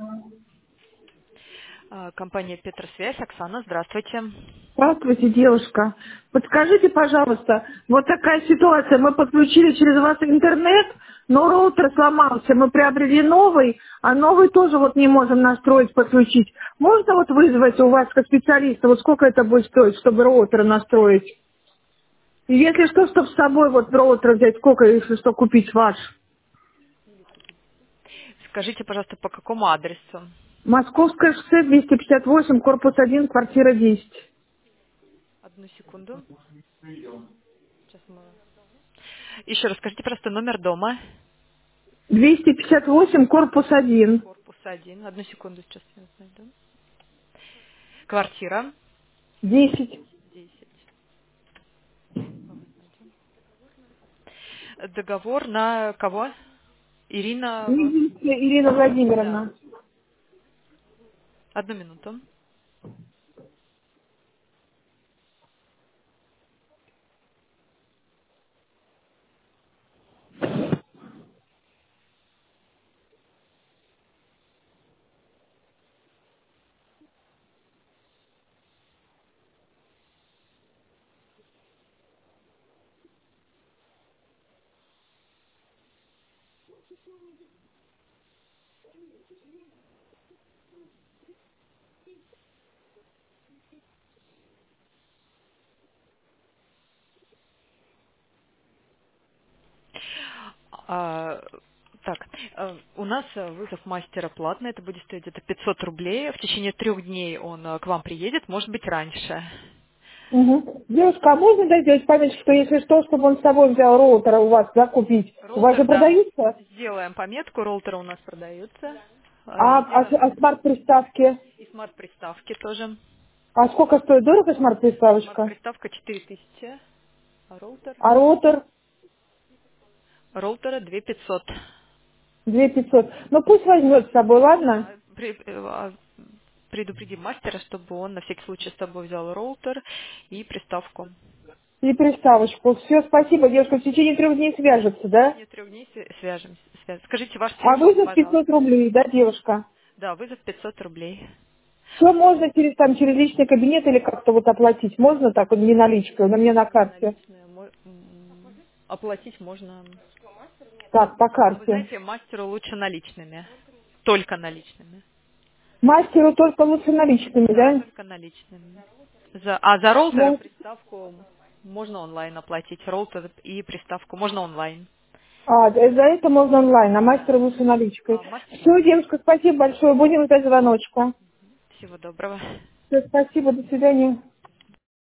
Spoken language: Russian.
Компания Петросвязь. Оксана, здравствуйте. Здравствуйте, девушка. Подскажите, пожалуйста, вот такая ситуация. Мы подключили через вас интернет, но роутер сломался. Мы приобрели новый, а новый тоже вот не можем настроить, подключить. Можно вот вызвать у вас как специалиста, вот сколько это будет стоить, чтобы роутер настроить? И если что, чтобы с собой вот роутер взять, сколько, если что, купить ваш? Скажите, пожалуйста, по какому адресу? Московское шоссе 258, корпус 1, квартира 10. Одну секунду. Сейчас мы... Еще раз скажите, просто номер дома. 258, корпус 1. Корпус 1. Одну секунду, сейчас я найду. Квартира 10. 10. Договор на кого? Ирина... Ирина Да. Владимировна. Одну минуту. А, так, у нас вызов мастера платный, это будет стоить где-то 500 рублей. В течение 3 дней он к вам приедет, может быть, раньше. Угу. Девушка, а можно дать сделать память, что если что, чтобы он с собой взял роутера у вас, да, купить? У вас Роутер, же да. продаются? Сделаем пометку, роутеры у нас продаются. А Сделаем смарт-приставки? и смарт-приставки тоже. А сколько стоит дорого смарт-приставочка? Смарт-приставка 4000, а роутер? А роутер? Роутера 2500. 2500. Ну пусть возьмет с собой, ладно? Да, предупредим мастера, чтобы он на всякий случай с тобой взял роутер и приставку. И приставочку. Все, спасибо, девушка, в течение 3 дней свяжется, В да? течение 3 дней свяжемся. Скажите ваш А телефон, вызов 500 пожалуйста. рублей, да, девушка? Да, вызов 500 рублей. Все можно через личный кабинет или как-то вот оплатить? Можно так, вот не наличкой, на мне на карте? Наличные оплатить можно. Так, по Вы карте. знаете, мастеру лучше наличными. Только наличными. Мастеру только лучше наличными, Да, да? только наличными. А за роутер и Ну, приставку можно онлайн оплатить. Роутер и приставку можно онлайн. за это можно онлайн, а Да. мастеру лучше наличкой. А мастер Все, наличный. девушка, спасибо большое. Будем ждать звоночка. Всего доброго. Все, спасибо, до свидания.